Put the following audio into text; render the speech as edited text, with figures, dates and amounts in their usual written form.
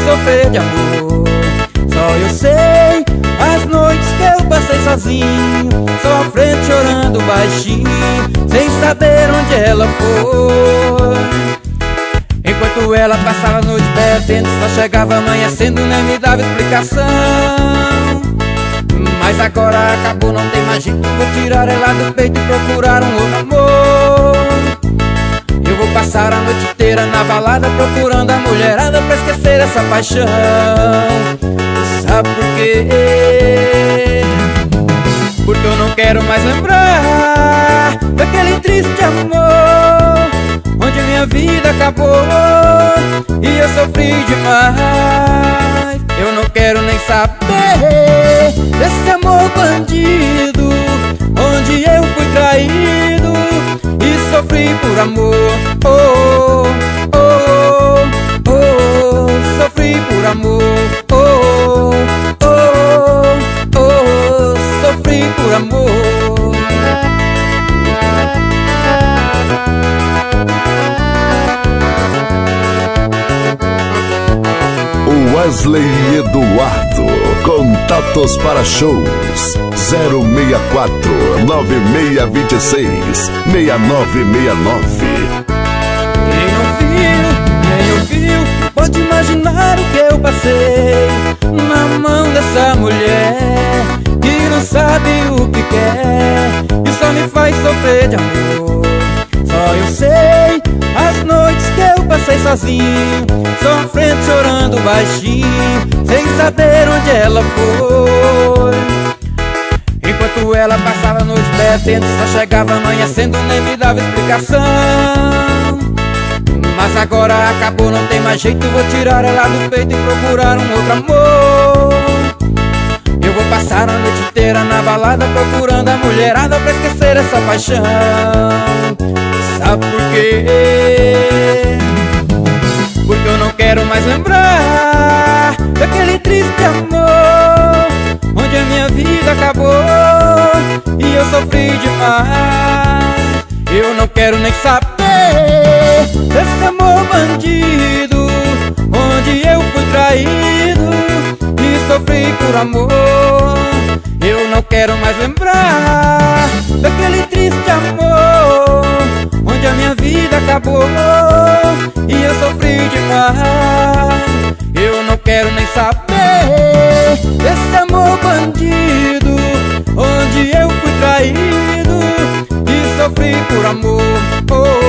sofrer de amor. Só eu sei as noites que eu passei sozinho, sofrendo, chorando baixinho, sem saber onde ela foi. Enquanto ela passava a noite perdendo, só chegava amanhecendo, nem me dava explicação. Mas agora acabou, não tem mais jeito, vou tirar ela do peito e procurar um outro amor. Eu vou passar a noite inteira na balada, procurando a mulherada pra esquecer essa paixão. Sabe por quê? Porque eu não quero mais lembrar daquele triste amor, onde minha vida acabou e eu sofri demais. Eu não quero nem saber desse amor bandido, onde eu fui traído e sofri por amor. Oh, oh, oh, sofri por amor. Oh, oh, oh, sofri por amor. Wesley Eduardo, contatos para shows 064 9626 6969. Quem ouviu, pode imaginar o que eu passei na mão dessa mulher que não sabe o que quer e só me faz sofrer de amor. Só eu sei as noites que eu passei sozinho, sofrendo, chorando baixinho, sem saber onde ela foi. Enquanto ela passava a noite bebendo, só chegava amanhecendo, nem me dava explicação. Mas agora acabou, não tem mais jeito, vou tirar ela do peito e procurar um outro amor. Eu vou passar a noite inteira na balada, procurando a mulherada pra esquecer essa paixão. Sabe por quê? Porque eu não quero mais lembrar daquele triste amor, onde a minha vida acabou e eu sofri demais. Eu não quero nem saber desse amor bandido, onde eu fui traído e sofri por amor. Eu não quero mais lembrar daquele triste amor, onde a minha vida acabou e eu sofri demais. Eu não quero nem saber desse amor bandido, onde eu fui traído e sofri por amor. Oh,